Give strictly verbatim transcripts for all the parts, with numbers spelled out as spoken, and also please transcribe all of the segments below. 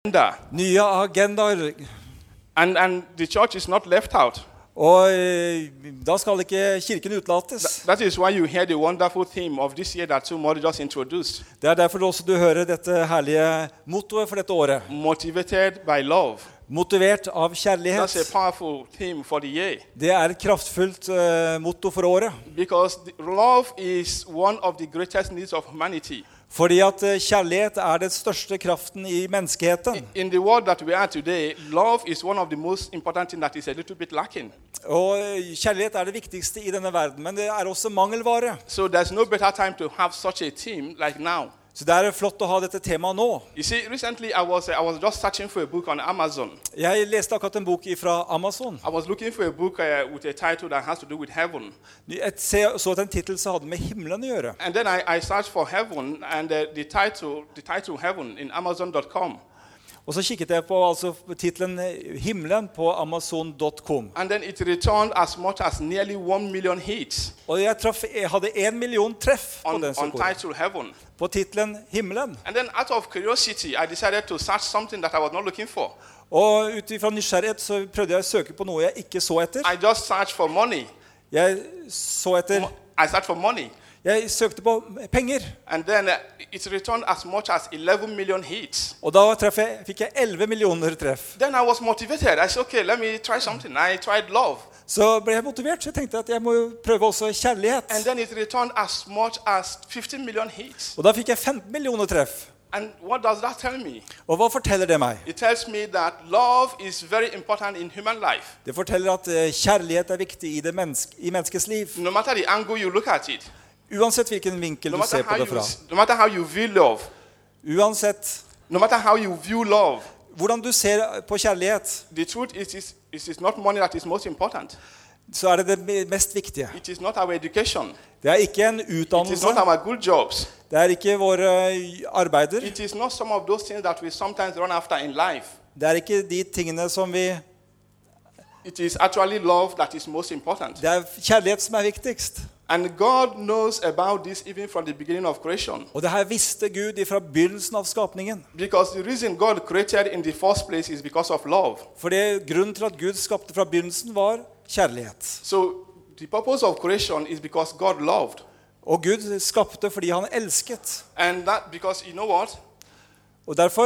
Nye agendaer. And, and the church is not left out. Og eh, da skal ikke kirken utlates. That is why you hear the wonderful theme of this year that Tumori just introduced. Det er derfor også du hører dette herlige mottoet for dette året. Motivated by love. Motivert av kjærlighet. That's a powerful theme for the year. Det er et kraftfullt uh, motto for året. Because the, love is one of the greatest needs of humanity. Fordi at uh, kjærlighet er den største kraften i menneskeheten. In, in the world that we are today, love is one of the most important things that is a little bit lacking. Og uh, kjærlighet er det viktigste i denne verden, men det er også mangelvare. So there's no better time to have such a theme like now. Så det er flott å ha dette temaet nå. You see, recently I was I was just searching for a book on Amazon. Jeg leste akkurat en bok fra Amazon. I was looking for a book uh, with a title that has to do with heaven. Jeg så at en titel som hadde med himmelen å gjøre. And then I, I searched for heaven, and uh, the title the title heaven in Amazon dot com. Og så kikket jeg på altså, titelen himmelen på Amazon dot com. And then it returned as much as nearly one million hits. Og jeg, traff, jeg hadde en million treff på on, den on title heaven. På titelen himmelen. And then out of curiosity, I decided to search something that I was not looking for. Og ut fra nysgjerrighet så prøvde jeg å søke på noe jeg ikke så etter. I just searched for money. Jeg så etter. I searched for money. Jeg søkte på penger. And then uh, it returned as much as eleven million hits. Og da treff jeg, fikk jeg elleve millioner treff. Then I was motivated. I said, okay, let me try something. I tried love. Så ble jeg motivert, så jeg tenkte at jeg må jo prøve også kjærlighet. And then it returned as much as fifteen million hits. Og da fikk jeg femten millioner treff. And what does that tell me? Og hva forteller det meg? It tells me that love is very important in human life. Det forteller at uh, kjærlighet er viktig i, det menneske, i menneskets liv. No matter the angle you look at it. Uansett hvilken vinkel no du ser på det fra. You, no matter how you view love. Uansett. No matter how you view love. Hvordan du ser på kjærlighet. The truth is, is, is it's not money that is most important. Så er det det mest viktige. It is not our education. Det er ikke en utdannelse. It is not our good jobs. Det er ikke våre arbeider. It is not some of those things that we sometimes run after in life. Det er ikke de tingene som vi. It is actually love that is most important. Det er kjærlighet som er viktigst. And God knows about this even from the beginning of creation. Og det her visste Gud fra begynnelsen av skapningen. Because the reason God created in the first place is because of love. For det grunnen til at Gud skapte fra begynnelsen var kjærlighet. So the purpose of creation is because God loved. Og Gud skapte fordi han elsket. And that because you know what? Og derfor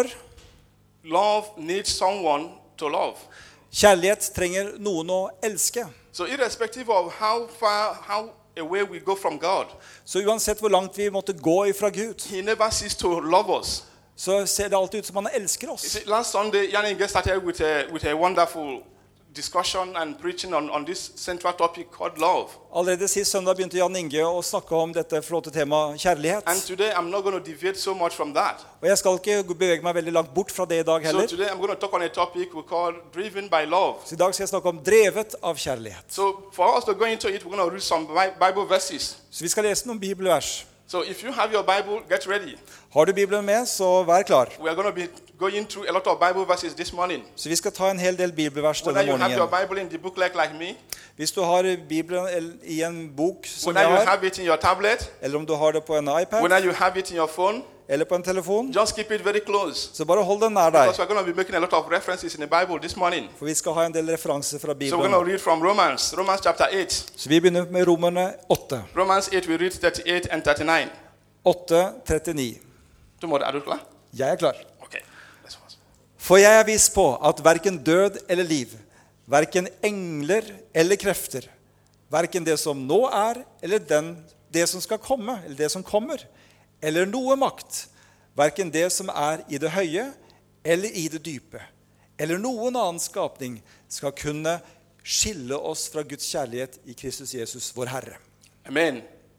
love needs someone to love. Kjærlighet trenger noen å elske. So irrespective of how far how away we go from God. Så uansett hvor langt vi måtte gå ifra Gud. He never ceases to love us. Så ser det alltid ut som han elsker oss. See, last Sunday, Jan started with a with a wonderful discussion and preaching on, on this central topic called love. Allerede sist søndag begynte Jan Inge å snakke om dette flotte temaet kjærlighet. And today I'm not going to deviate so much from that. Og jeg skal ikke bevege meg veldig langt bort fra det i dag heller. So today I'm going to talk on a topic we call driven by love. Så i dag skal jeg snakke om drevet av kjærlighet. So for us to go into it, we're going to read some Bible verses. Så vi skal lese noen bibelvers. So if you have your Bible, get ready. Har du Bibelen med, så vær klar. We are going to be going through a lot of Bible verses this morning. Så vi skal ta en hel del bibelvers denne morgenen. Whether you have your morgenen. Bible in the booklet like me, Hvis du har Bibelen i en bok som whether jeg you har, have it in your tablet, eller om du har det på en iPad, whether you have it in your phone, eller på en telefon, just keep it very close. så bare hold den nær Because deg. we're going to be making a lot of references in the Bible this morning. For vi skal ha en del referanser fra So we're going to Bibelen. read from Romans, Romans chapter eight. Så vi begynner med Romerne åtte. Romans eight, we read thirty-eight and thirty-nine. åtte trettini. Tomorrow, are you clear? Jeg er klar. Okay, let's fast. For jeg er viss på at hverken død eller liv, hverken engler eller krefter, hverken det som nå er, eller den, det som skal komme, eller det som kommer, eller noe makt, hverken det som er i det høye, eller i det dype, eller noen annen skapning, skal kunne skille oss fra Guds kjærlighet i Kristus Jesus, vår Herre. Amen.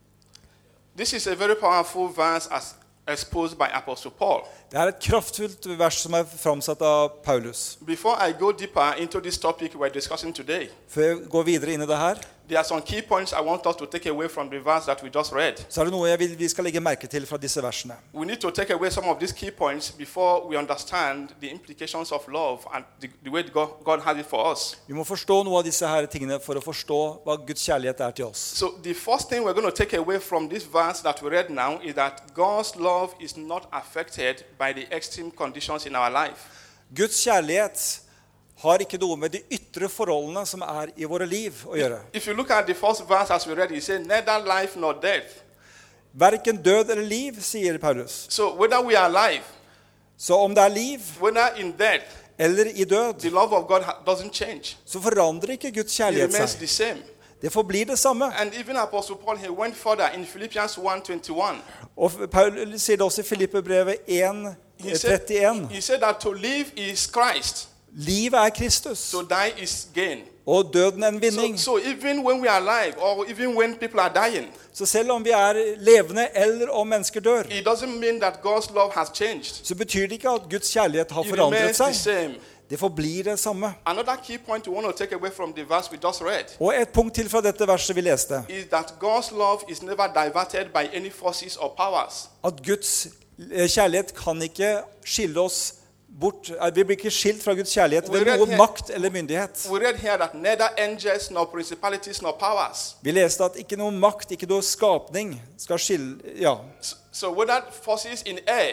This is a very powerful verse as exposed by Apostle Paul. Det er et kraftfullt vers som er framsatt av Paulus. Before I go deeper into this topic we're discussing today, Før jeg går videre inn i det her, there are some key points I want us to take away from the verse that we just read. så er det noe jeg vil vi skal legge merke til fra disse versene. We need to take away some of these key points before we understand the implications of love and the, the way God, God has it for us. Vi må forstå noe av disse her tingene for å forstå hva Guds kjærlighet er til oss. So the first thing we're going to take away from this verse that we read now is that God's love is not affected by the extreme conditions in our life. Guds kjærlighet har ikke noe med de ytre forholdene som er i våre liv å gjøre. If you look at the first verse as we read, he said, neither life nor death. Hverken død eller liv, sier Paulus. So whether we are alive, Så om det er liv whether in death, eller i død, the love of God ha- doesn't change. så forandrer ikke Guds It kjærlighet remains seg. the same. Det forblir det samme. And even Apostle Paul, he went further in Philippians one twenty-one. Og Paulus sier det også i Filippebrevet en He said, trettien. he said that to live is Christ, Livet er Kristus, to die is gain. og døden en So, vinning. so even when we are alive, or even when people are dying, Så selv om vi er levende eller om mennesker dør, it doesn't mean that God's love has changed. så betyr det ikke at Guds kjærlighet har It forandret remains the seg. same. Det forblir det samme. Another key point we want to take away from the verse we just read Og et punkt til fra dette verset vi leste. is that God's love is never diverted by any forces or powers. At Guds eh, kjærlighet kan ikke skille oss bort. eh, Vi blir ikke skilt fra Guds kjærlighet ved noe makt eller myndighet. We read here that neither angels nor principalities nor powers. Vi leste at ikke noe makt, ikke noe skapning skal skille. Ja. So, so whether forces in air,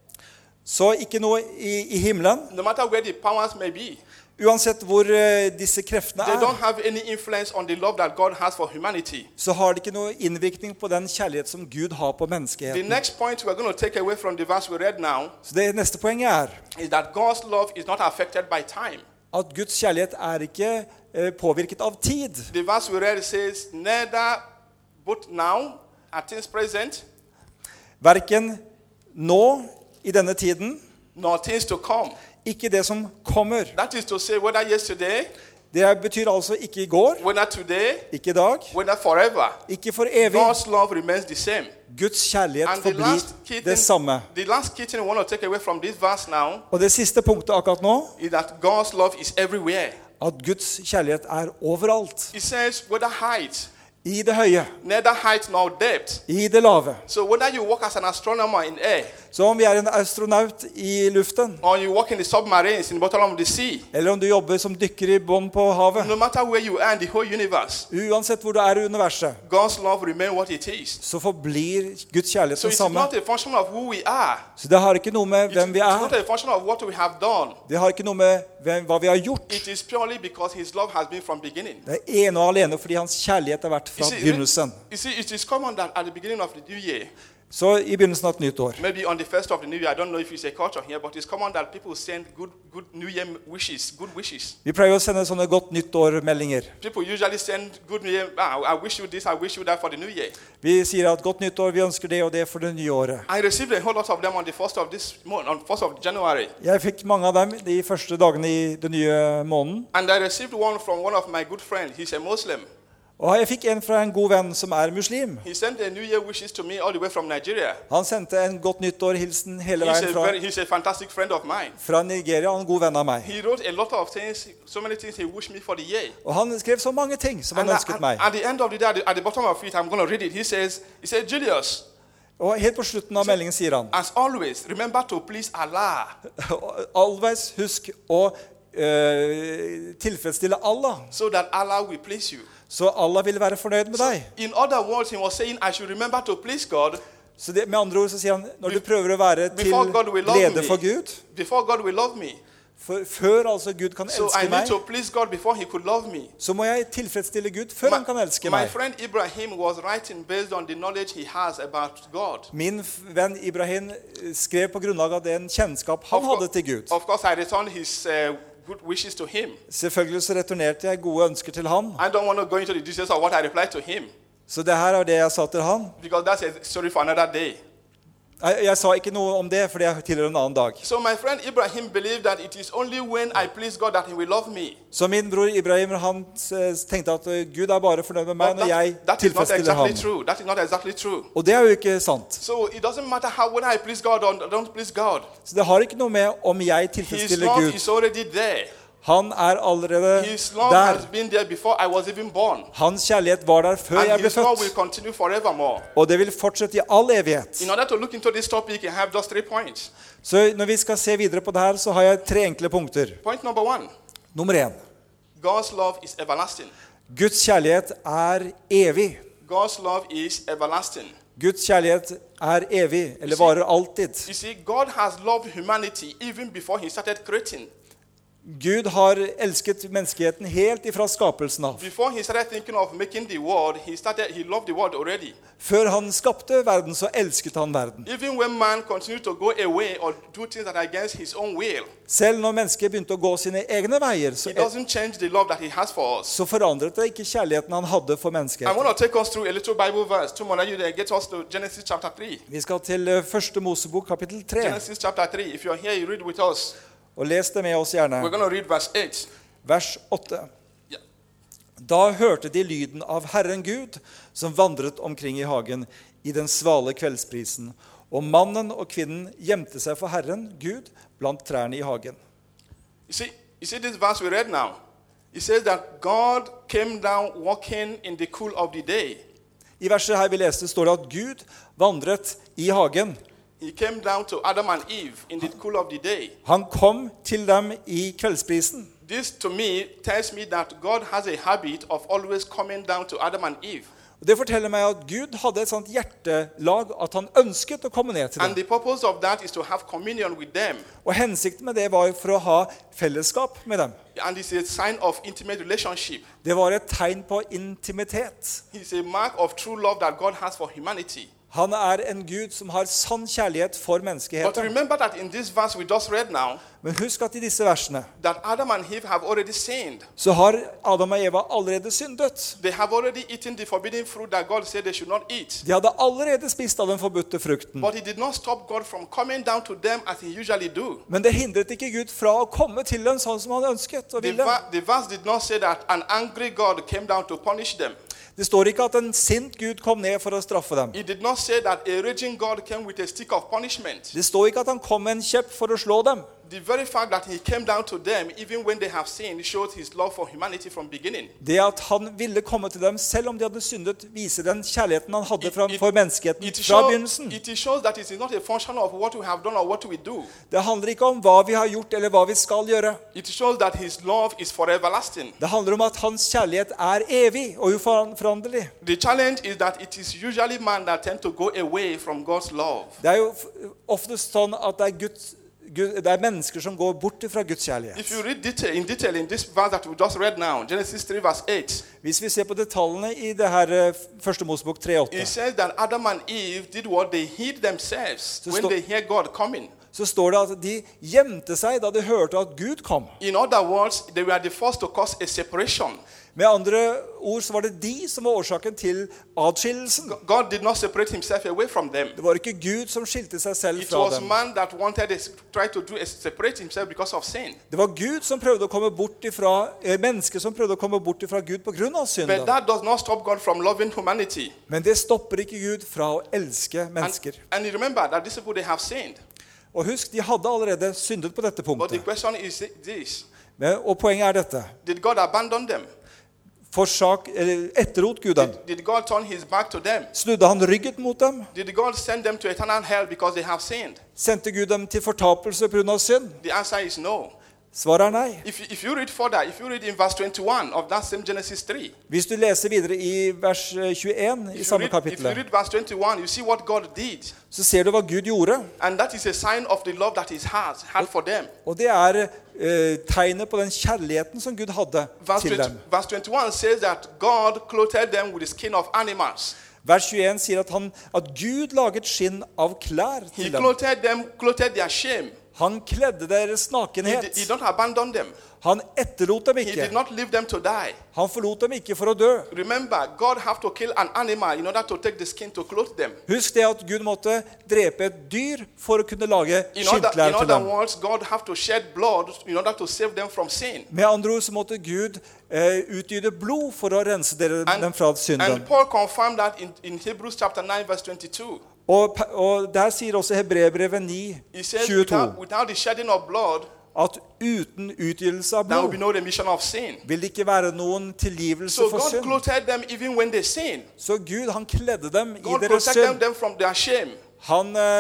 Så ikke noe i, i himmelen. no matter where the powers may be, Uansett hvor eh, disse kreftene they don't er, have any influence on the love that God has for humanity. så har det ikke noe innvirkning på den kjærlighet som Gud har på The menneskeheten. next point we're going to take away from the verse we read now Så det neste poenget er is that God's love is not affected by time. at Guds kjærlighet er ikke eh, påvirket av tid. The verse we read says, neither both now at things present, Hverken nå i denne tiden, nor things to come. ikke det som kommer. That is to say, whether yesterday, Det betyr altså ikke i går, whether today, ikke i dag, whether forever. ikke for evig. God's love remains the same. Guds kjærlighet And the forblir last key det thing, samme. the last key thing we want to take away from this verse now Og det siste punktet akkurat nå, is that God's love is everywhere. at Guds kjærlighet er overalt. It says, whether height, I det høye, neither height nor depth. i det lave. So whether you work as an astronomer in air, Så om vi er en astronaut i luften, or you work in the submarines in the bottom of the sea, eller om du jobber som dykker i bånn på havet, no matter where you are in the whole universe, uansett hvor du er i universet, God's love remains what it is. så forblir Guds kjærlighet So den it's samme. not a function of who we are. Så det har ikke noe med It's, hvem vi it's not er. a function of what we have done. Det har ikke noe med hvem, hva vi har gjort. It is purely because His love has been from beginning. Det er ene og alene fordi hans kjærlighet har vært fra You see, begynnelsen. you see, it is common that at the beginning of the new year, Så i begynnelsen av et nytt år, maybe on the first of the new year, I don't know if it's a culture here, but it's common that people send good, good New Year wishes, good wishes. vi pleier å sende sånne godt nyttår-meldinger. People usually send good New Year. Ah, I wish you this, I wish you that for the new year. Vi sier at godt nyttår, vi ønsker det og det for det nye året. I received a whole lot of them on the first of this month, on first of January, Jeg fikk mange av dem de første dagene i den nye måneden. and I received one from one of my good friends. He's a Muslim. Og jeg fikk en fra en god venn som er muslim. He sent a New Year wishes to me all the way from Nigeria. Han sendte en godt nyttår-hilsen hele He's veien a, fra, very, he's a fantastic friend of mine. fra Nigeria, og en god venn av meg. He wrote a lot of things, so many things he wished me for the year. Og han skrev så mange ting som han And ønsket at, meg. at the end of the day, at the, at the bottom of it, I'm going to read it. He says, he said, Julius, Og helt på slutten av meldingen sier han, as always, remember to please Allah. always husk å eh, tilfredsstille Allah, So that Allah will please you. så Allah vil være fornøyd med deg. In other words, he was saying, I should remember to please God Så det, med andre ord så sier han, når du prøver å være til before God will love glede me. for Gud, Before God will love me. for, før altså Gud kan So I elske need meg, to please God before he could love me. så må jeg tilfredsstille Gud før han kan elske my meg. friend Ibrahim was writing based on the knowledge he has about God. Min f- venn Ibrahim eh, skrev på grunnlag av den kjennskap han Of hadde cour- til Gud. Of course, I returned his uh, good wishes to him. Selvfølgelig så returnerte jeg gode ønsker til han. I don't want to go into the details of what I replied to him Så det her er det jeg sa til han. because that's a story for another day. Jeg, jeg sa ikke noe om det, for det tilhører en annen dag. So my friend Ibrahim believed that it is only when I please God that he will love me. Så min bror Ibrahim han eh, tenkte at eh, Gud er bare fornøyd med meg But når that, jeg that is not tilfredsstiller exactly ham. true. That is not exactly true. Og det er jo ikke sant. So it doesn't matter how whether I please God or don't please God. Så det har ikke noe med om jeg His tilfredsstiller love Gud. is already there. Han er allerede His love der. has been there before I was even born. Hans kjærlighet var der før jeg And ble his love will født. continue forevermore. Og det vil fortsette i all evighet. In order to look into this topic, I have just three points. Så når vi skal se videre på det her, så har jeg tre enkle punkter. Point number one, Nummer én. God's love is everlasting. Guds kjærlighet er evig. God's love is everlasting. Guds kjærlighet er evig, eller varer alltid. You see, God has loved humanity even before he started creating. Gud har elsket menneskeheten helt ifra skapelsen av. Before he started thinking of making the world, he started he loved the world already. Før han skapte verden, så elsket han verden. Even when man continued to go away or do things that are against his own will, Selv når mennesket begynte å gå sine egne veier, så, it doesn't change the love that he has for us. så forandret det ikke kjærligheten han hadde for I menneskeheten. want to take us through a little Bible verse. Two more, you there. Get us to Genesis chapter three. Vi skal til eh, første Mosebok, kapittel tre, Genesis chapter three. If you're here, you read with us. og les det med oss gjerne. We're going to read verse eight. Vers åtte. Yeah. Da hørte de lyden av Herren Gud, som vandret omkring i hagen i den svale kveldsprisen, og mannen og kvinnen gjemte seg for Herren Gud blant trærne i hagen. You see, you see this verse we read now? It says that God came down walking in the cool of the day. I verset her vi leste står det at Gud vandret i hagen. He came down to Adam and Eve in the cool of the day. Han kom til dem i kveldsprisen. This to me tells me that God has a habit of always coming down to Adam and Eve. Og det forteller meg at Gud hadde et sånt hjertelag at han ønsket å komme ned til And dem. the purpose of that is to have communion with them. Og hensikten med det var for å ha fellesskap med dem. And it's a sign of intimate relationship. Det var et tegn på intimitet. It's a mark of true love that God has for humanity. Han er en Gud som har sann kjærlighet for But menneskeheten. remember that in this verse we just read now, Men husk at i disse versene that Adam and Eve have already sinned. så har Adam og Eva allerede syndet. They have already eaten the forbidden fruit that God said they should not eat. De hadde allerede spist av den forbudte frukten. But it did not stop God from coming down to them as he usually do. Men det hindret ikke Gud fra å komme til dem sånn som han ønsket og The, ville. ver- the verse did not say that an angry God came down to punish them. Det står ikke at en sint Gud kom ned for å straffe dem. It did not say that a raging God came with a stick of punishment. Det står ikke at han kom med en kjepp for å slå dem. The very fact that he came down to them, even when they have sinned, showed his love for humanity from beginning. Det at han ville komme til dem selv om de hadde syndet, viser den kjærligheten han hadde It- fra- it- for menneskeheten It, fra show, begynnelsen. it shows that it is not a function of what we have done or what we do. Det handler ikke om hva vi har gjort eller hva vi skal gjøre. It shows that his love is for everlasting. Det handler om at hans kjærlighet er evig og uforanderlig. The challenge is that it is usually man that tend to go away from God's love. Det er jo f- oftest sånn at det er, Guds, Gud, det er mennesker som går bort fra Guds If kjærlighet. you read detail, in detail in this verse that we just read now, Genesis three verse eight, Hvis vi ser på detaljene i det her eh, første Mosebok tre åtte, it says that Adam and Eve did what they hid themselves So when stop- they hear God coming. så står det at de gjemte seg da de hørte at Gud kom. In other words, they were the first to cause a separation. Med andre ord så var det de som var årsaken til adskillelsen. God did not separate himself away from them. Det var ikke Gud som skilte seg selv It fra was dem. man that wanted to try to do is separate himself because of sin. Det var Gud som prøvde å komme bort ifra, eh, mennesker som prøvde å komme bort ifra Gud på grunn av But synden. that does not stop God from loving humanity. Men det stopper ikke Gud fra å elske And, mennesker. and you remember that these people, they have sinned. Og husk, de hadde allerede syndet på dette But the punktet. question is this. Men, og poenget er dette. Did God abandon them? Forsak, eller etterlot Gud dem. Did, did God turn his back to them? Snudde han ryggen mot dem? Did God send them to eternal hell because they have sinned? Sendte Gud dem til fortapelse på grunn av synd? The answer is no. Svaret er nei. If, if you read further, if you read in verse twenty-one of that same Genesis three, Hvis du leser videre i vers eh, tjueen i if you, samme read, if you kapittel, read verse twenty-one, you see what God did. så ser du hva Gud gjorde. And that is a sign of the love that he has had for them. Og det er eh, tegnet på den kjærligheten som Gud hadde Verse, til twenty, dem. verse twenty-one says that God clothed them with the skin of animals. Vers tjueen sier at, han, at Gud laget skinn av klær He til dem. clothed them, clothed their shame. Han kledde deres He, did, he nakenhet. don't abandon them. Han etterlot dem He did ikke. not leave them to die. Han forlot dem ikke for å dø. Remember, God have to kill an animal in order to take the skin to clothe them. Husk det at Gud måtte drepe et dyr for å kunne lage In other, in skinnklær til other dem. words, God have to shed blood in order to save them from sin. Med andre ord så måtte Gud eh, utgyte blod for å rense dere, dem fra And, synden. and Paul confirmed that in, in Hebrews chapter nine verse twenty-two. Og, pa- og der sier også Hebreerbrevet ni, He says, tjueto, without, without the shedding of blood, at uten utgytelse av there will be blod no remission of sin. vil det ikke være noen tilgivelse So for God synd. clothed them even when they sin. Så Gud, han kledde dem i God deres protected synd. them from their shame. Han, eh,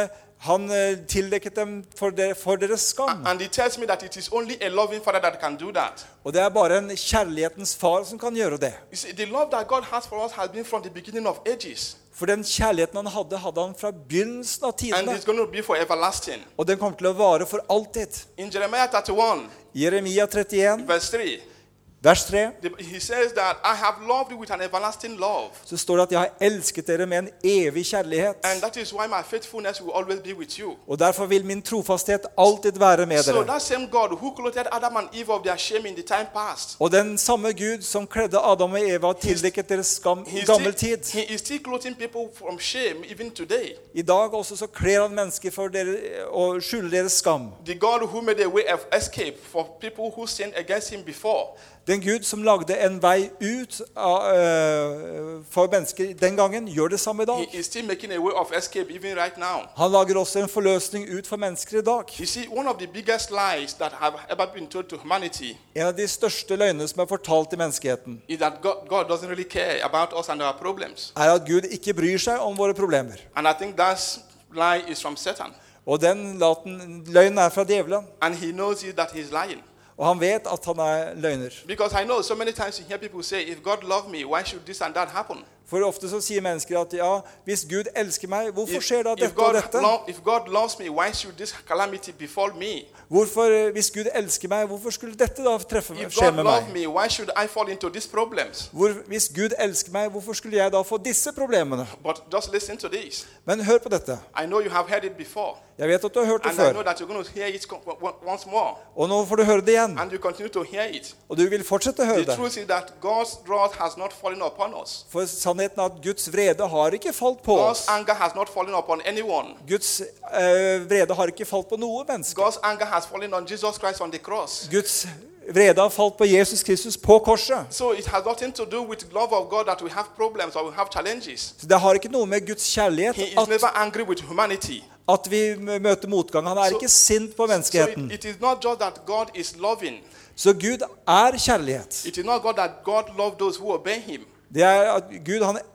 Han eh, tildekket dem for, der, for deres skam. And he tells me that it is only a loving father that can do that. Og det er bare en kjærlighetens far som kan gjøre det. You see, the love that God has for us has been from the beginning of ages. For den kjærligheten han hadde, hadde han fra begynnelsen av And tidene. it's going to be for everlasting. Og den kommer til å vare for alltid. In Jeremiah thirty-one, Jeremia trettien, verse three, vers tre, the- he says that I have loved you with an everlasting love. så står det at jeg har elsket dere med en evig kjærlighet. And that is why my faithfulness will always be with you. Og derfor vil min trofasthet alltid være med So dere. that same God who clothed Adam and Eve of their shame in the time past, Og den samme Gud som kledde Adam og Eva og tildekket deres skam he i is, gammel still, tid. he is still clothing people from shame even today. I dag også så kler han mennesker for dere og skjuler deres skam. The God who made a way of escape for people who sinned against him before. Den Gud som lagde en vei ut av, øh, for mennesker den gangen, gjør det samme i dag. He is still making a way of escape even right now. Han lager også en forløsning ut for mennesker i dag. You see, one of the biggest lies that have ever been told to humanity En av de største løgnene som er fortalt til menneskeheten, is that God, God doesn't really care about us and our problems. er at Gud ikke bryr seg om våre problemer. And I think that lie is from Satan. Og den laten, løgnen er fra djevelen. And he knows it that he's lying. Og han vet at han er løgner. Because I know so many times you hear people say, if God loved me, why should this and that happen? For ofte så sier mennesker at ja, hvis Gud elsker meg, hvorfor If, skjer da if, dette og God dette? lo- if God loves me, why should this calamity befall me? Hvorfor, hvis Gud elsker meg, hvorfor skulle dette da treffe, If skje God med loved meg? me, why should I fall into these problems? Hvor, hvis Gud elsker meg, hvorfor skulle jeg da få disse problemene? But just listen to this. Men hør på dette. I know you have heard it before. Jeg vet at du har hørt det And I know før. that you're going to hear it co- o- once more. Og nå får du høre det igjen. And you continue to hear it. Og du vil fortsette å høre The det. truth is that God's wrath has not fallen upon us. For sannheten er at Guds vrede har ikke falt på God's oss. anger has not fallen upon anyone. Guds eh, vrede har ikke falt på noe menneske. God's anger has fallen on Jesus Christ on the cross. Guds vrede har falt på Jesus Kristus på korset. So it has nothing to do with love of God that we have problems or we have challenges. Så det har ikke noe med Guds kjærlighet He is at, never angry with humanity. at vi møter motgang. Han er Så- ikke sint på So menneskeheten. it, it is not just that God is loving. Så Gud er kjærlighet. It is not God that God loves those who obey him. Det er at Gud, han,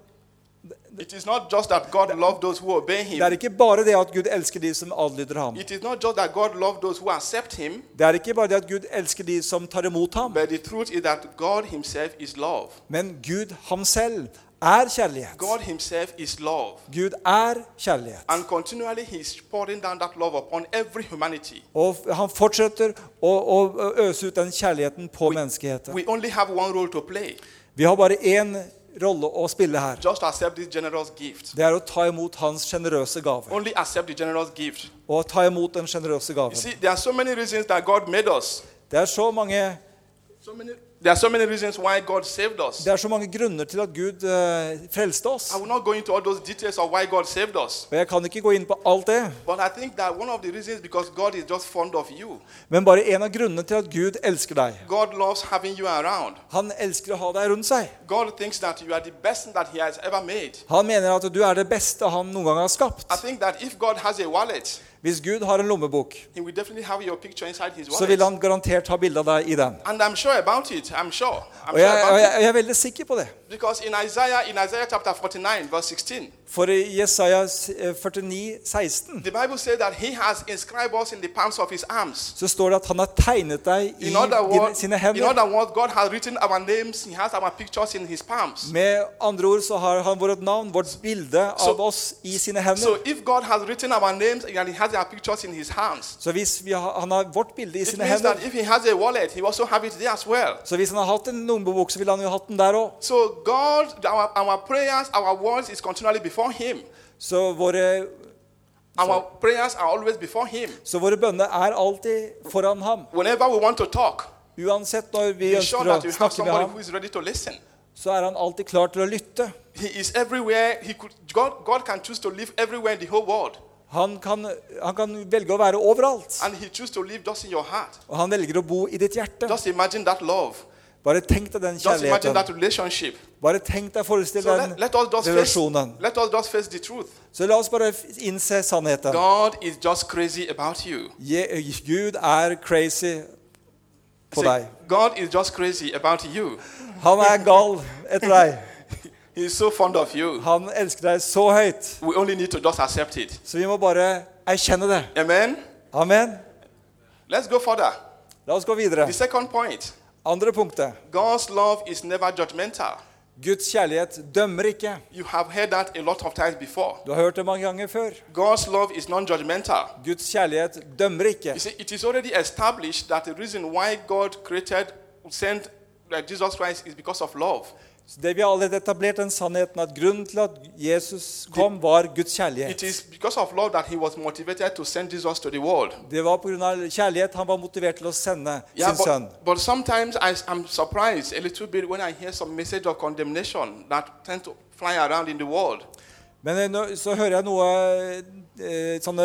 It is not just that God loves those who obey det er him. ikke bare det at Gud elsker de som adlyder ham. It is not just that God loves those who accept him. Det er ikke bare det at Gud elsker de som tar imot ham. But the truth is that God himself is love. Men Gud ham selv er kjærlighet. God himself is love. Gud er kjærlighet. And continually he's pouring down that love upon every humanity. Og han fortsetter å, å øse ut den kjærligheten på menneskeheten. We only have one role to play. Vi har bare én rolle å spille her. Just accept this generous gift. Det er å ta imot hans generøse gave. Only accept the generous gift. Og ta imot den generøse You gaven. see, there are so many reasons that God made us. Det er så mange, So many, there are so many reasons why God saved us. det er så mange grunner til at Gud eh, frelste oss. I will not go into all those details of why God saved us. Og jeg kan ikke gå inn på alt det. But I think that one of the reasons because God is just fond of you. Men bare en av grunnene til at Gud elsker deg. God loves having you around. Han elsker å ha deg rundt seg. God thinks that you are the best thing that he has ever made. Han mener at du er det beste han noen gang har skapt. I think that if God has a wallet, Hvis Gud har en lommebok, he will definitely have your picture inside his så vil wallet. han garantert ha bilde av deg i den. And I'm sure about it. I'm sure. I'm Og sure jeg, og about jeg, it. jeg er veldig sikker på det. Because in Isaiah, in Isaiah chapter forty-nine, verse sixteen, For i Jesaja førtini, seksten, the Bible says that he has inscribed us in the palms of his arms. så står det at han har tegnet deg i In other dine, words, sine in hender. other words, God has written our names. He has our pictures in his palms. Med andre ord så har han vårt navn, vårt bilde av Så- oss i sine So hender. if God has written our names and he has our pictures in his hands, Så hvis vi har, han har vårt bilde i it sine means hender, that if he has a wallet, he also have it there as well. så hvis han har hatt en lommebok, så ville han jo hatt den der også. So God, our, our prayers, our words is continually before him. Så våre, Our prayers are always before him. så våre bønner er alltid foran ham. Whenever we want to talk, Uansett når vi be ønsker sure å that you have snakke med somebody ham, who is ready to listen. så er han alltid klar til å lytte. He is everywhere. He could, God, God can choose to live everywhere in the whole world. Han kan, han kan velge å være overalt, And he chooses to live just in your heart. og han velger å bo i ditt hjerte. Just imagine that love. Bare tenk deg den Just imagine kjærligheten. that relationship. Bare tenk deg, forestill So den let, let us just face, relasjonen. let us just face the truth. Så la oss bare innse sannheten. God is just crazy about you. Je- Gud er crazy på See, deg. God is just crazy about you. Han er gal etter deg. He is so fond of you. Han elsker deg så høyt. We only need to just accept it. Så vi må bare erkjenne det. Amen. Amen. Let's go further. La oss gå videre. The second point. Andre punktet. God's love is never judgmental. Guds kjærlighet dømmer ikke. You have heard that a lot of times before. Du har hørt det mange ganger før. God's love is non-judgmental. Guds kjærlighet dømmer ikke. You see, it is already established that the reason why God created, sent like Jesus Christ is because of love. Så det vi har allerede etablert den sannheten at grunnen til at Jesus kom var Guds kjærlighet. It is because of love that he was motivated to send Jesus to the world. Det var på grunn av kjærlighet han var motivert til å sende Yeah, sin sønn. but, but sometimes I, I'm surprised a little bit when I hear some message of condemnation that tend to fly around in the world. Men nå, så hører jeg noe eh, sånne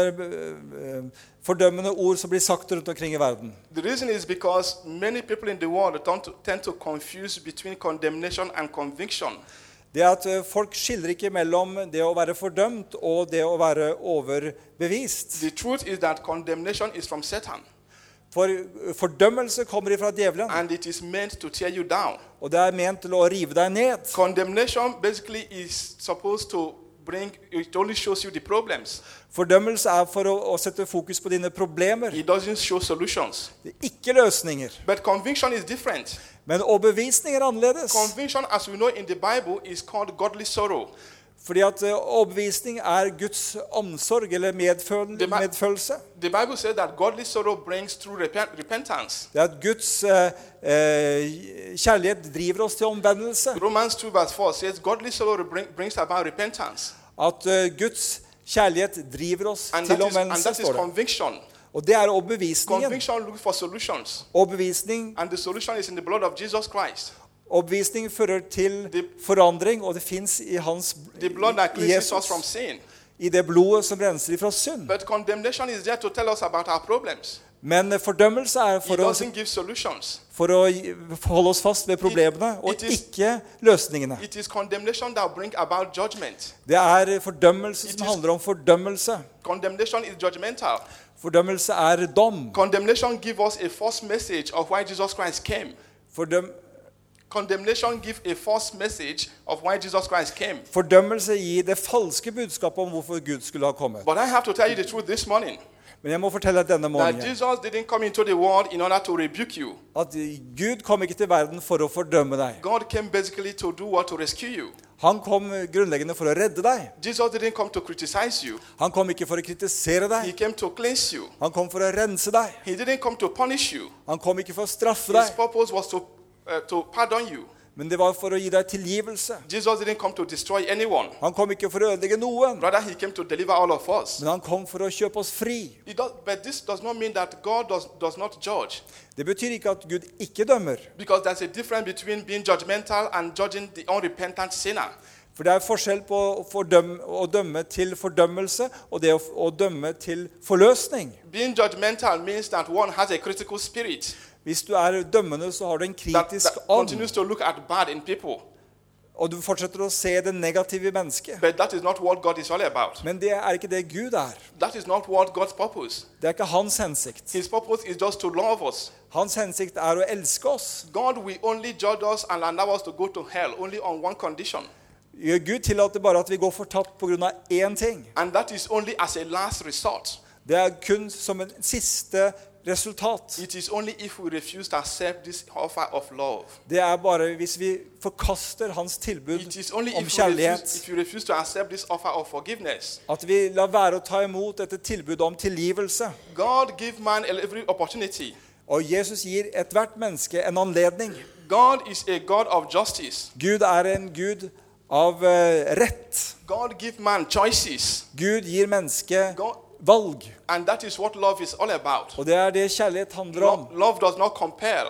eh, fordømmende ord som blir sagt rundt omkring i verden. The reason is because many people in the world tend to, tend to confuse between condemnation and conviction. Det er at eh, folk skiller ikke mellom det å være fordømt og det å være overbevist. The truth is that condemnation is from Satan, For fordømmelse kommer ifra djevelen, and it is meant to tear you down. og det er ment til å rive deg ned. Condemnation basically is supposed to bring, it only shows you the problems. Fordømmelse er for å, å sette fokus på dine problemer. It doesn't show solutions. Det er ikke løsninger. But conviction is different. Men overbevisning er annerledes. Conviction, as we know in the Bible, is called godly sorrow. Fordi at eh, overbevisning er Guds omsorg eller medføl Det er- medfølelse. The Bible says that godly sorrow brings through repent- repentance. Det er at Guds eh, eh, kjærlighet driver oss til omvendelse. Romans two verse four says godly sorrow bring, brings about repentance. At eh, Guds kjærlighet driver oss And til that, is, and omvendelse, that is står det. conviction. Og det er overbevisningen. Conviction looks for solutions. Overbevisning, And the solution is in the blood of Jesus Christ. overbevisning fører til The- forandring, og det fins i hans The blood that i cleanses Jesus, us from sin. i det blodet som renser ifra synd. But condemnation is there to tell us about our problems. Men fordømmelse er for It å, doesn't give solutions. for å holde oss fast ved problemene, og it is- ikke løsningene. It is condemnation that brings about judgment. Det er fordømmelse It som is- handler om fordømmelse. Condemnation is judgmental. Fordømmelse er dom. Condemnation gives us a false message of why Jesus Christ came. Fordøm Condemnation gives a false message of why Jesus Christ came. Fordømmelse gir det falske budskapet om hvorfor Gud skulle ha kommet. But I have to tell you the truth this morning. Men jeg må fortelle deg denne That morgenen Jesus didn't come into the world in order to rebuke you. at Gud kom ikke til verden for å fordømme deg. God came basically to do what? To rescue you. Han kom grunnleggende for å redde deg. Jesus didn't come to criticize you. Han kom ikke for å kritisere He deg. came to cleanse you. Han kom for å rense deg. He didn't come to punish you. Han kom ikke for å straffe His deg, purpose was to, uh, to pardon you. men det var for å gi deg tilgivelse. Jesus didn't come to destroy anyone. Han kom ikke for å ødelegge noen, Rather, he came to deliver all of us. men han kom for å kjøpe oss fri. It does, but this does not mean that God does, does not judge. Det betyr ikke at Gud ikke dømmer. Because there's a difference between being judgmental and judging the unrepentant sinner. For det er forskjell på å, fordømme, å dømme til fordømmelse og det å, å dømme til forløsning. Being judgmental means that one has a critical spirit Hvis du er dømmende, så har du en that, kritisk that ånd, continues to look at bad in people. og du fortsetter å se det negative i mennesket. But that is not what God is all about. Men det er ikke det Gud er. That is not what God's purpose. Det er ikke hans hensikt. His purpose is just to love us. Hans hensikt er å elske oss. God will only judge us and allow us to go to hell only on one condition. Gud tillater bare at vi går fortapt på grunn av én ting. And that is only as a last resort. Det er kun som en siste resultat. It is only if we refuse to accept this offer of love. Det er bare hvis vi forkaster hans tilbud It is only om if you, refuse, kjærlighet, if you refuse to accept this offer of forgiveness. at vi lar være å ta imot dette tilbudet om tilgivelse. God gives man every opportunity. Og Jesus gir ethvert menneske en anledning. God is a God of justice. Gud er en Gud av eh, rett. God gives man choices. Gud gir mennesket God, valg. and that is what love is all about. Og det er det kjærlighet handler om. Love, love does not compare.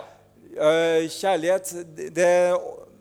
Eh, kjærlighet, det, det,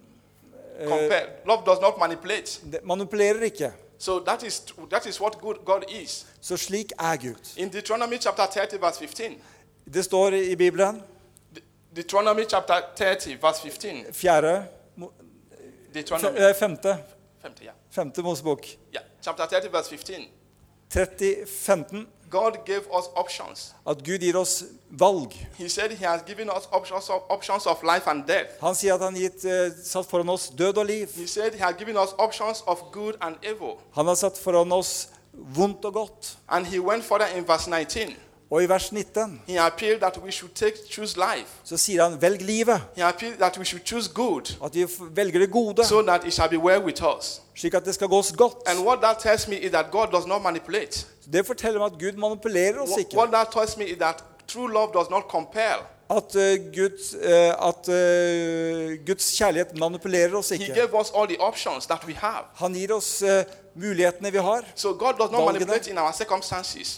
compare. Love does not manipulate. det manipulerer ikke. So that is that is what good God is. Så slik er Gud. In Deuteronomy chapter thirty verse fifteen. Det står i Bibelen, Deuteronomy chapter thirty verse fifteen. fjerde, mo- Deuteronomy fe- eh, femte, fifty, yeah. femte Mosebok, Yeah. Chapter thirty verse fifteen. tretti femten, God gave us options. at Gud gir oss valg. He said he has given us options of, options of life and death. Han sier at han gitt, eh, satt foran oss død og liv. He said he has given us options of good and evil. Han har satt foran oss vondt og godt. And he went further in verse nineteen. Og i vers nitten He appealed that we should take choose life. så sier han, velg livet. He appealed that we should choose good, At vi velger det gode, so that it shall be well with us. slik at det skal gå oss godt. And what that tells me is that God does not manipulate. Det forteller meg at Gud manipulerer oss What, ikke. what that tells me is that true love does not compel. At, uh, Guds, uh, at uh, Guds kjærlighet manipulerer oss He ikke. gave us all the options that we have. Han gir oss uh, mulighetene vi har. So God does not Valgene. manipulate in our circumstances.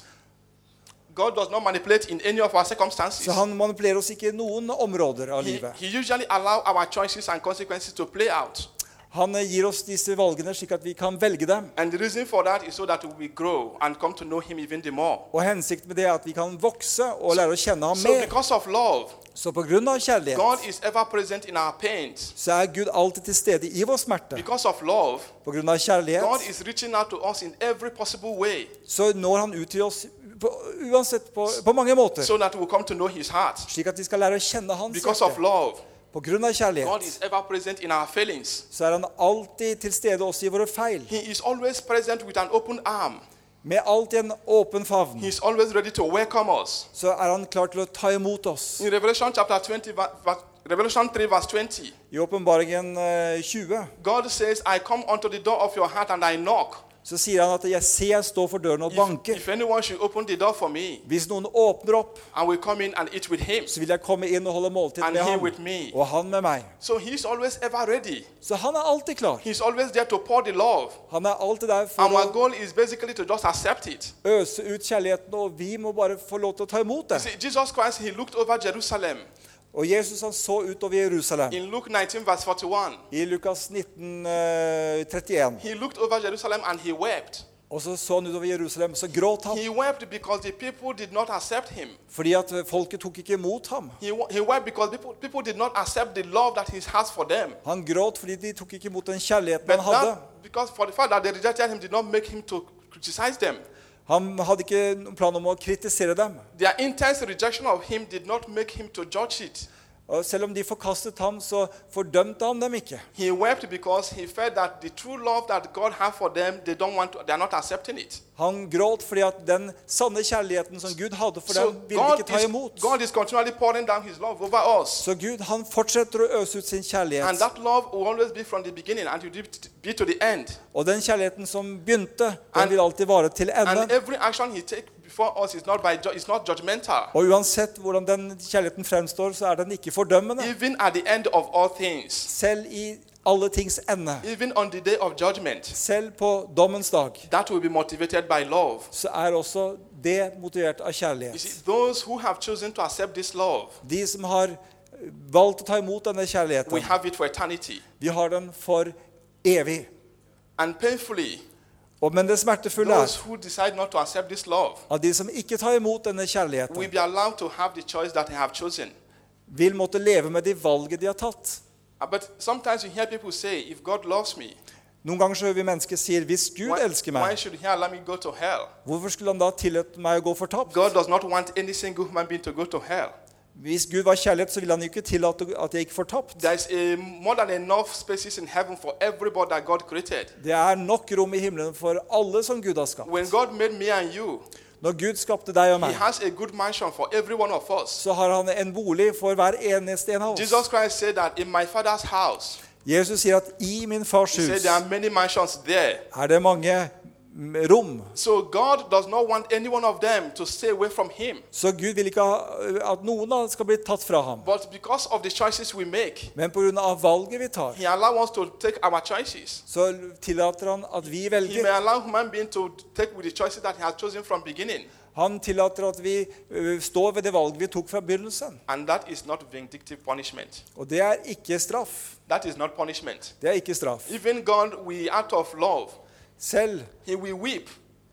God does not manipulate in any of our circumstances. Så han manipulerer oss ikke i noen områder av He, livet. he usually allows our choices and consequences to play out. Han uh, gir oss disse valgene slik at vi kan velge dem. And the reason for that is so that we grow and come to know him even the more. Og hensikten med det er at vi kan vokse og lære å kjenne ham So mer. because of love, Så på grunn av kjærlighet God is ever present in our pains. så er Gud alltid til stede i vår smerte. Because of love, På grunn av God kjærlighet is reaching out to us in every possible way så når han ut til oss på, uansett på, på mange måter. so that we come to know his heart. Slik at vi skal lære å kjenne hans Because of hjerte. love, På grunn av God kjærlighet is ever present in our failings. så er han alltid til stede også i våre feil. He is always present with an open arm. Med alltid en åpen favn He is always ready to welcome us. så er han klar til å ta imot oss. In Revelation chapter twenty, ver- ver- Revelation three verse twenty, I åpenbaringen eh, tjue God says, I come unto the door of your heart and I knock. så sier han at jeg ser jeg står for døren og If, banker. if anyone should open the door for me, Hvis noen åpner opp, I will come in and eat with him, så vil jeg komme inn og holde måltid and med he ham. with me. Og han med meg. So he's always ever ready. Så han er alltid klar. He's always there to pour the love. Han er alltid der for And my å goal is basically to just accept it. øse ut kjærligheten, og vi må bare få lov til å ta imot You det. see, Jesus Christ, he looked over Jerusalem. Og Jesus han så utover Jerusalem. In Luke nineteen verse forty-one, I Lukas nitten trettien. he looked over Jerusalem and he wept. Og så så han utover Jerusalem, så gråt han. He wept because the people did not accept him. Fordi at folket tok ikke imot ham. He, he wept because people, people did not accept the love that he has for them. Han gråt fordi de tok ikke imot den kjærligheten But han hadde. that, because for the fact that they rejected him did not make him to criticize them. Han hadde ikke noen plan om å kritisere dem. Their intense rejection of him did not make him to judge it. Og selv om de forkastet ham, så fordømte han dem ikke. He wept because he felt that the true love that God has for them, they don't want to, they are not accepting it. Han gråt fordi at den sanne kjærligheten som Gud hadde for So dem, ville de God ikke ta is, imot. God is continually pouring down his love over us. Så Gud, han fortsetter å øse ut sin And kjærlighet. that love will always be from the beginning and it will be to the end. Og den kjærligheten som begynte, den And- vil alltid vare til And enden. every action he takes before us is not by ju- is not judgmental. Og uansett hvordan den kjærligheten fremstår, så er den ikke fordømmende. Even at the end of all things, Selv i alle tings ende, even on the day of judgment, selv på dommens dag, that will be motivated by love. så er også det motivert av You kjærlighet. see, those who have chosen to accept this love, De som har valgt å ta imot denne we kjærligheten, have it for eternity. vi har den for evig. And painfully, Og, men det smertefulle er those who decide not to accept this love at de som ikke tar imot denne will kjærligheten, be allowed to have the choice that they have chosen. vil måtte leve med de valget de har tatt. Uh, But sometimes you hear people say, if God loves me, Noen ganger så hører vi mennesker sier, hvis Gud why, elsker why meg, should he allow me to go to hell? hvorfor skulle han da tillate meg å gå fortapt? God does not want any single human being to go to hell. Hvis Gud var kjærlighet, så ville han jo ikke tillate at jeg gikk fortapt. There is a, more than enough spaces in heaven for everybody that God created. Det er nok rom i himmelen for alle som Gud har skapt. When God made me and you, Når Gud skapte deg og he meg, has a good mansion for every one of us. så har han en bolig for hver eneste en av oss. Jesus Christ said that in my Father's house, Jesus sier at i min fars he hus said there are many mansions there. er det mange mm, rom. So God does not want any one of them to stay away from him. Så Gud vil ikke ha- at noen av dem skal bli tatt fra ham. But because of the choices we make, Men på grunn av valget vi tar, he allows us to take our choices. så tillater han at vi He may velger. allow human being to take with the choices that he has chosen from beginning. Han tillater at vi ø, står ved det valget vi tok fra begynnelsen. And that is not vindictive punishment. Og det er ikke straff. That is not punishment. Det er ikke straff. Even God, we out of love, Selv he will weep.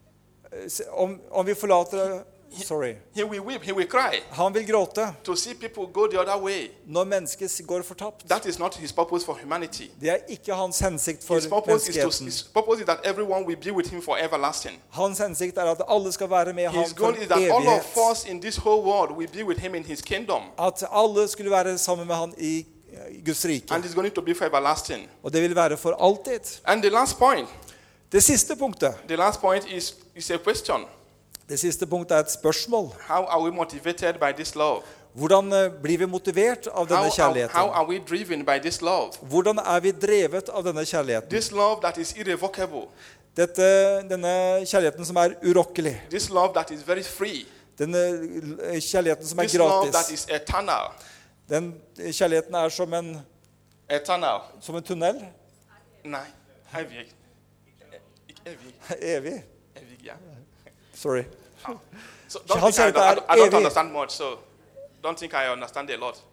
ø, se- om, om vi forlater Sorry. He will weep. He will cry Han vil gråte to see people go the other way. når mennesket går fortapt. That is not his purpose for humanity. Det er ikke hans hensikt for His purpose is to, menneskeheten. his purpose is that everyone will be with him for everlasting. Hans hensikt er at alle skal være med ham His for goal is that all evighet. of us in this whole world will be with him in his kingdom. At alle skulle være sammen med han i i Guds rike. And it's going to be for everlasting. Og det vil være for alltid. And the last point, Det siste punktet, The last point is, is a question. det siste punktet er et spørsmål. How are we motivated by this love? Hvordan eh, blir vi motivert av How denne are, how kjærligheten? are we driven by this love? Hvordan er vi drevet av denne kjærligheten? This love that is irrevocable. Dette, denne kjærligheten som er urokkelig. This love that is very free. Denne eh, kjærligheten som er This love that gratis. is eternal. Den kjærligheten er som en, Eternal. som en tunnel. Nei. Evig. Evig. Evig. Evig, yeah. Sorry. So don't Han think I, sier at det I, er I don't evig. understand much, so don't think I understand a lot.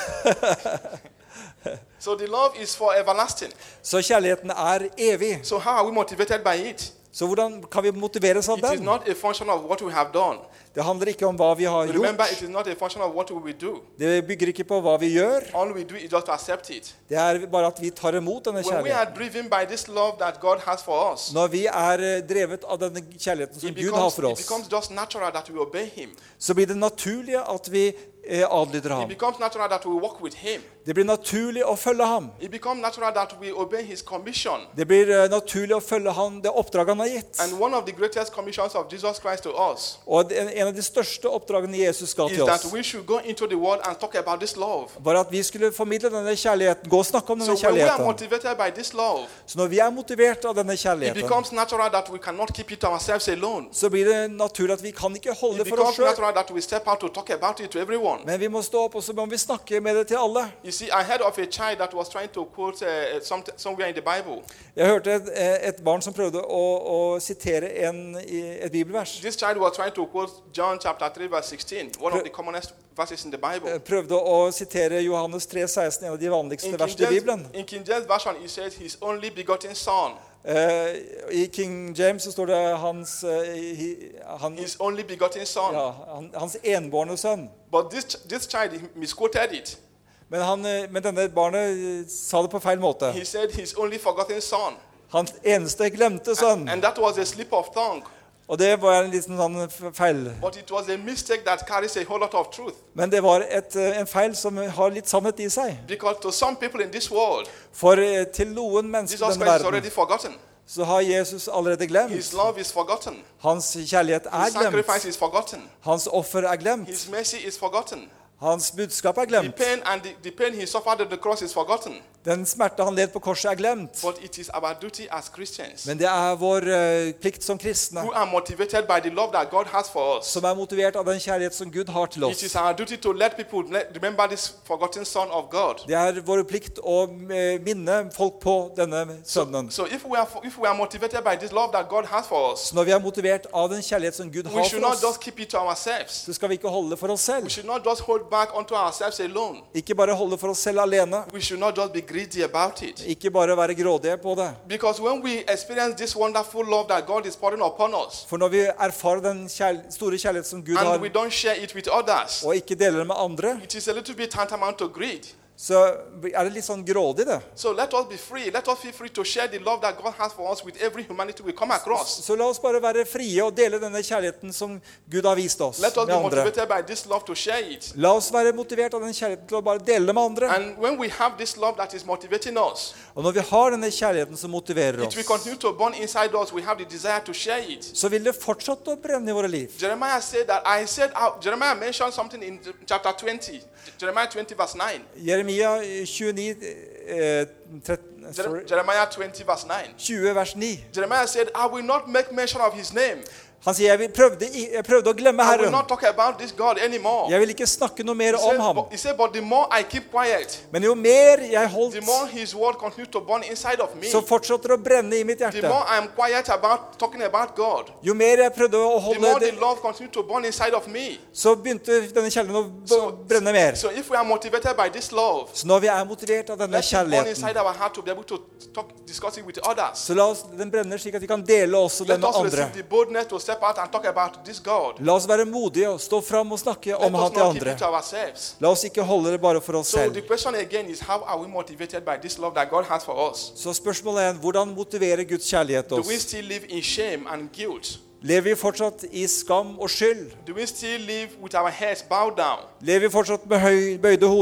So the love is for everlasting. Så kjærligheten er evig. So how are we motivated by it? Så hvordan kan vi motiveres av It is den? not a function of what we have done. Det handler ikke om hva vi har Remember, gjort. it is not a function of what we will do. Det bygger ikke på hva vi gjør. All we do is just to accept it. Det er bare at vi tar imot denne When we are kjærligheten. driven by this love that God has for us, Når vi er eh, drevet av denne kjærligheten som it Gud har becomes, for it oss, becomes just natural that we obey Him. så blir det naturlig at vi eh, adlyder It ham. becomes natural that we walk with Him. Det blir naturlig å følge ham. It becomes natural that we obey His commission. Det blir eh, naturlig å følge ham, det oppdraget han har gitt. And one of the greatest commissions of Jesus Christ to us Og det- en av de største oppdragene Jesus ga is til that oss, we should go into the world and talk about this love. var at vi skulle formidle denne kjærligheten, gå og snakke om So denne when we are kjærligheten. motivated by this love, Så når vi er motivert av denne it kjærligheten, becomes natural that we cannot keep it to ourselves alone. så blir det naturlig at vi kan ikke holde It det for oss becomes selv. natural that we step out to talk about it to everyone. Men vi må stå opp, og så må vi snakke med det til alle. You see, I heard of a child that was trying to quote uh, some, somewhere in the Bible. Jeg hørte et, et barn som prøvde å, å sitere en, i et bibelvers. This child was trying to quote John chapter three verse sixteen, one of the commonest verses in the Bible. Prøvde å sitere Johannes tre seksten, en av de vanligste In King, versene i James, Bibelen. in King James version, he said his only begotten son. Eh, I King James så står det hans, eh, hi- han, His only begotten son. ja, han, hans enbårne sønn. But this, this child he misquoted it. Men, han, eh, men denne barnet eh, sa det på feil måte. He said his only forgotten son. Hans eneste glemte sønn. And that was a slip of tongue. Og det var en liten sånn f- feil. But it was a mistake that carries a whole lot of truth. Men det var et, eh, en feil som har litt sannhet i seg. Because to some people in this world, For eh, til noen mennesker Jesus i denne Christ is verden already forgotten. så har Jesus allerede glemt. His love is forgotten. Hans kjærlighet er His sacrifice glemt. is forgotten. Hans offer er glemt. His mercy is forgotten. Hans budskap er The glemt. pain and the, the pain he suffered at the cross is forgotten. Den smerte han led på korset er glemt. But it is our duty as Christians Men det er vår eh, plikt som kristne, who are motivated by the love that God has for us. som er motivert av den kjærlighet som Gud har til It oss. is our duty to let people let, remember this forgotten Son of God. Det er vår plikt å eh, minne folk på denne sønnen. So if we are if we are motivated by this love that God has for us, Så når vi er motivert av den kjærlighet som Gud we har should for not oss, just keep it to ourselves. så skal vi ikke holde det for oss selv. We should not just hold back onto ourselves alone. Ikke bare holde for oss selv alene. We should not just be greedy about it. Ikke bare være grådige på det. Because when we experience this wonderful love that God is pouring upon us, For når vi erfarer den kjærl store kjærlighet som Gud and we har, don't share it with others, og ikke deler det med andre, it is a little bit tantamount to greed. så er det litt sånn grådig det. So let us be free. Let us feel free to share the love that God has for us with every humanity we come across. Så la oss bare være frie og dele denne kjærligheten som Gud har vist oss Let us med be andre. motivated by this love to share it. La oss være motivert av den kjærligheten til å bare dele det med andre. And when we have this love that is motivating us, Og når vi har denne kjærligheten som motiverer it will oss, continue to burn inside us. We have the desire to share it. så vil det fortsette å brenne i våre liv. Jeremiah said that I said out, Jeremiah mentioned something in chapter twenty, Jeremiah twenty verse nine. Jeremia tjueni, eh, tretten, Jer- sorry, Jeremiah twenty verse nine. tjue vers ni. Jeremiah said, I will not make mention of his name. Han sier, jeg, vil- prøvde, i- jeg prøvde å glemme I will Herren. not talk about this God anymore. Jeg vil ikke snakke noe mer He om said, ham. but, he said, but the more I keep quiet, Men jo mer jeg holdt, the more his word continues to burn inside of me. så fortsatte det å brenne i mitt The hjerte. more I am quiet about talking about God, Jo mer jeg prøvde å the holde more det, the love continues to burn inside of me. så begynte denne kjærligheten å So, b- brenne mer. so if we are motivated by this love, Så når vi er motivert av denne let it burn kjærligheten, inside our heart to be able to talk, discuss it with others. så la oss den brenne slik at vi kan dele også den Let med us andre. receive the boldness to step out and talk about this God. La oss være modige og stå fram og snakke Let om us han til not keep andre. it to ourselves. La oss ikke holde det bare for oss So the selv. question again is, how are we motivated by this love that God has for us? Så spørsmålet er, hvordan motiverer Guds kjærlighet Do we oss? still live in shame and guilt? Lever vi fortsatt i skam og skyld? Do we still live with our heads bowed down? Lever vi fortsatt med høy, bøyde hoder? Do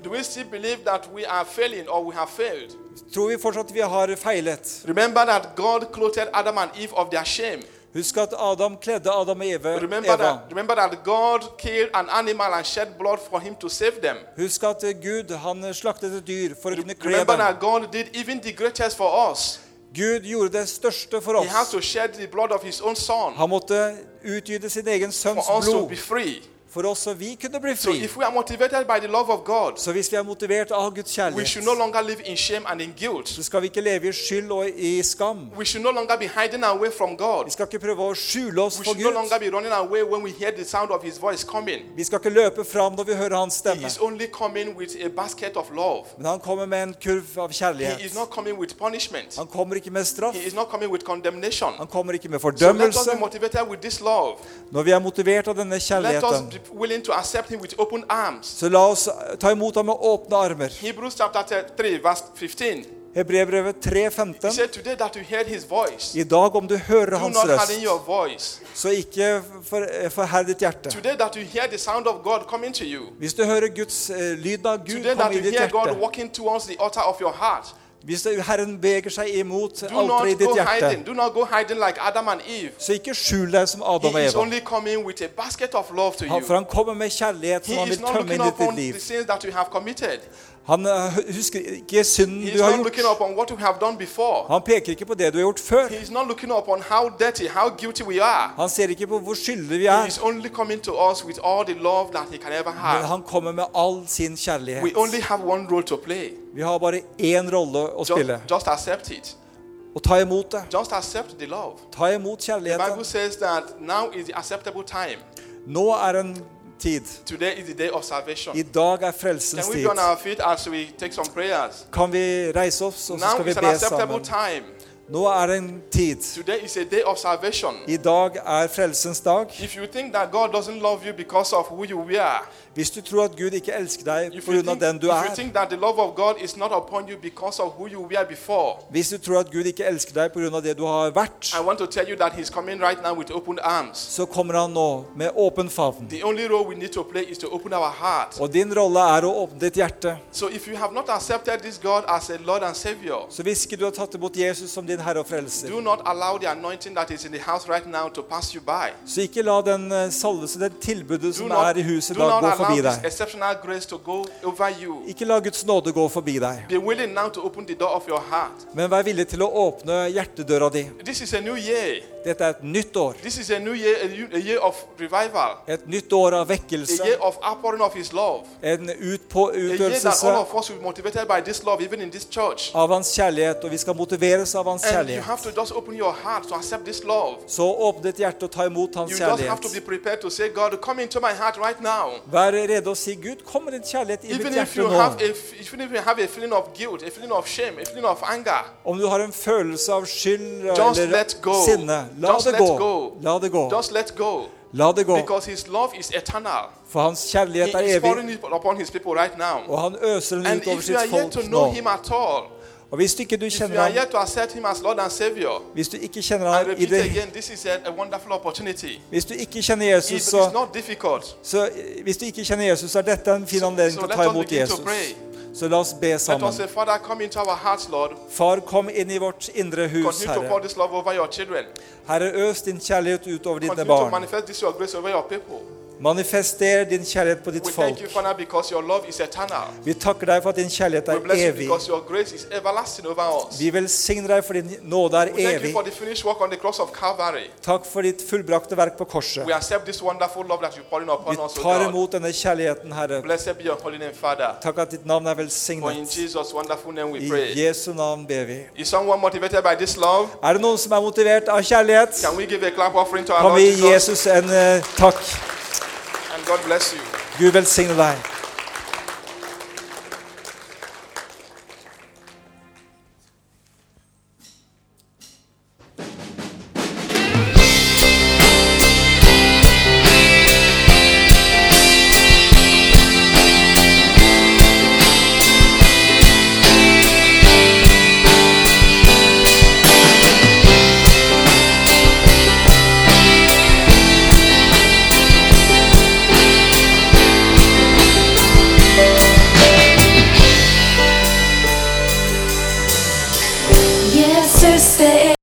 Do we still believe that we are failing or we have failed? Tror vi fortsatt vi har feilet? Remember that God clothed Adam and Eve of their shame. Husk at Adam kledde Adam og Eve, Remember Eva. that, remember that God killed an animal and shed blood for him to save them. Husk at Gud, han slaktet et dyr for å kunne kle Remember dem. that God did even the greatest for us. Gud gjorde det største for He had oss. to shed the blood of his own son Han måtte utgyte sin egen sønns for us to blod be free. for oss så vi kunne bli So fri. if we are motivated by the love of God, Så hvis vi er motivert av Guds we should no kjærlighet, longer live in shame and in guilt. så skal vi ikke leve i skyld og i skam. We should no longer be hiding away from God. Vi skal ikke prøve å skjule oss We for should no Gud. longer be running away when we hear the sound of his voice coming. Vi skal ikke løpe fram når vi hører hans He stemme. is only coming with a basket of love. Men han kommer med en kurv av He is kjærlighet. not coming with punishment. Han kommer ikke med straff. He is not coming with condemnation. Han kommer ikke med So let us fordømmelse. be motivated with this love. Når vi er motivert av denne Let us kjærligheten, be willing to accept him with open arms. så la oss ta imot ham med åpne armer. Hebrews chapter three, verse fifteen. Hebreerbrevet tre He femten. said, today that you heard his voice, I dag om du hører do hans not harden røst, your voice. så ikke for, forherd ditt hjerte. Today that you hear the sound of God coming to you. Hvis du hører Guds eh, lyden av Gud Today komme that i you ditt hear God hjerte, walking towards the altar of your heart. hvis Herren beger seg imot Do not alteret i ditt go hjerte, hiding. Do not go hiding like Adam and Eve. så ikke skjul deg som Adam og He is Eva. only coming with a basket of love to Han, for you. han kommer med kjærlighet som He han is vil not tømme looking inn i upon ditt liv. the sins that you have committed. Han eh, husker ikke synden He du is har not looking gjort. upon what you have done before. Han peker ikke på det du har gjort før. He is not looking upon how dirty, how guilty we are. Han ser ikke på hvor skyldige vi He er. is only coming to us with all the love that he can ever Men have. han kommer med all sin We kjærlighet. only have one role to play. Vi har bare én rolle å Just, spille. just accept it. Og ta imot det. Just accept the love. Ta imot The Bible kjærligheten. says that now is the acceptable time. Nå er en tid. Today is the day of salvation. I dag er frelsens Can we tid. be on our feet as we take some prayers? Kan vi reise oss, og så Now skal vi is an be acceptable sammen. time. Nå er det en tid. Today is a day of salvation. I dag er frelsens dag. If you think that God doesn't love you because of who you were, Hvis du tror at Gud ikke elsker deg if på you, grunn av think, den du if you er, think that the love of God is not upon you because of who you were before, hvis du tror at Gud ikke elsker deg på grunn av det du har vært, I want to tell you that He's coming right now with open arms. så kommer han nå med åpen favn. The only role we need to play is to open our heart. Og din rolle er å åpne ditt hjerte. So if you have not accepted this God as a Lord and Savior, Så hvis ikke du har tatt imot Jesus som din Herre og Frelser, do not allow the anointing that is in the house right now to pass you by. så ikke la den eh, salvelse, den tilbudet Do som not, er i huset i do dag, not gå allow forbi this deg. exceptional grace to go over you. Ikke la Guds nåde gå forbi deg, Be willing now to open the door of your heart. men vær villig til å åpne hjertedøra di. This is a new year. Dette er et nytt år. This is a new year, a new- a year of revival. Et nytt år av A vekkelse. year of outpouring of His love. En utpå, A year that utøvelse all of us will be motivated by this love, even in this church. av hans kjærlighet, og vi skal motiveres av hans And you kjærlighet. have to just open your heart to accept this love. Så åpne ditt hjerte og ta imot hans You just have to be kjærlighet. prepared to say, God, come into my heart right now. Vær rede å si, Gud, kom med din kjærlighet i Even mitt if hjerte you nå. have a, even if you have a feeling of guilt, a feeling of shame, a feeling of anger, Om du har en følelse av skyld Just eller let go. sinne, la Just det let gå. go. La det gå. just let go. La det gå. Because His love is eternal. For hans He kjærlighet er is evig, pouring it upon His people right now. og han øser den And ut over if you are sitt yet folk to know nå. Him at all, Og hvis du ikke du if you kjenner are ham, yet to accept Him as Lord and Savior, hvis du ikke kjenner I ham i repeat det, again, this is a, a wonderful opportunity. hvis du ikke kjenner It Jesus, is så, not difficult. så hvis du ikke kjenner Jesus, så er dette en fin anledning so til å let ta us imot begin to Jesus. pray. Så la oss be Let sammen. us say, Father, come into our hearts, Lord. Far, kom inn i vårt indre hus, Continue to pour Herre. this love over your children. Herre, øs din kjærlighet ut over dine Continue to barn. manifest this your grace over your people. Manifester din kjærlighet på ditt We folk. thank you, Father, because your love is eternal. Vi takker deg for at din kjærlighet We er bless you evig. because your grace is everlasting over us. Vi velsigner deg for din nåde er We thank you evig. for the finished work on the cross of Calvary. Takk for ditt fullbrakte verk på korset. We accept this wonderful love that you're pouring upon Vi us, O tar God. imot denne kjærligheten, Herre. Blessed be your holy name, Father. Takk at ditt navn er For in velsignet. Jesus' wonderful name we pray. I Jesu navn ber vi. Is someone motivated by this love? Er det noen som er motivert av kjærlighet? Can we give a clap offering to our Kan Lord vi gi Jesus? Jesus en eh, takk. And God bless you. Gud velsigne deg.